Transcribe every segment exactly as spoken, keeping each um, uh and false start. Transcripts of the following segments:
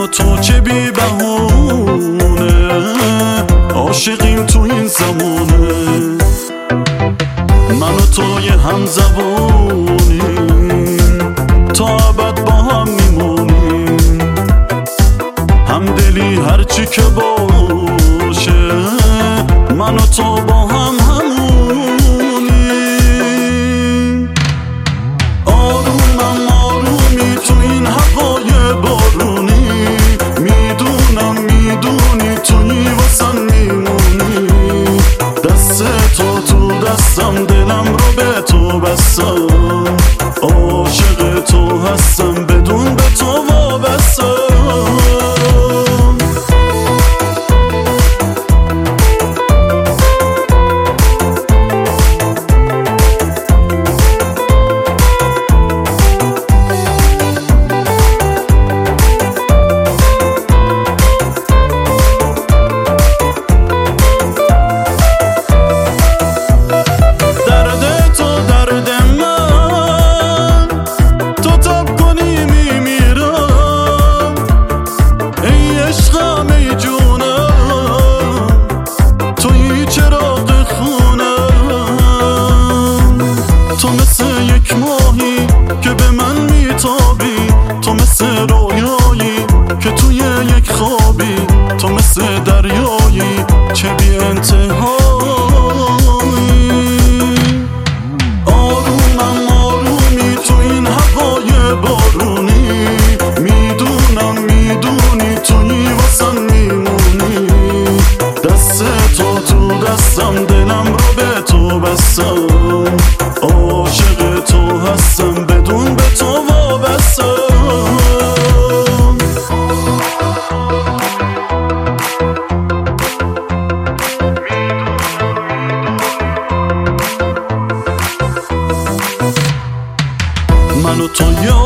و تو که بی بهونه عاشقیم تو این زمانه. من و تو یه هم زبونیم تا ابد با هم میمونیم. همدلی هرچی که باشه من و تو با هم همونیم. آرومم آرومی تو این هوای بارونی، میدونم میدونی توی واسم میمونی. دست تو تو دستم دلم رو به تو بستم، عاشق تو هستم بدون به تو وابستم. تو مثل یک ماهی که به من میتابی، تو مثل رویایی که توی یک خوابی، تو مثل دریایی چه بی انتهایی. آرومم آرومی تو این هوای بارونی، میدونم میدونی توی واسم میمونی. دست تو تو دستم دلم رو به تو بستم، عاشق تو هستم بدون به تو وابستم. من و تو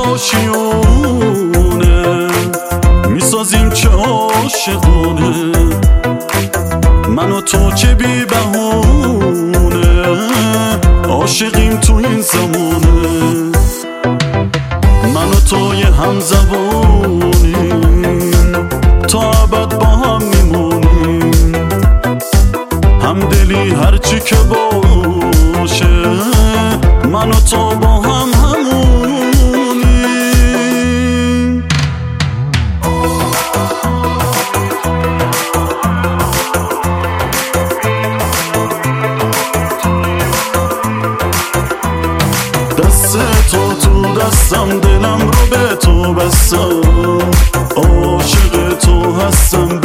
یاشیونه میسازیم چه عاشقونه. من و تو که بی بهونه عاشقیم تو این زمانه. من و تو یه هم زبونیم تا ابد با هم میمونیم. همدلی هرچی که باشه من و تو با هم همونیم. دست تو تو دستم دلم رو به تو بستم، عاشق تو هستم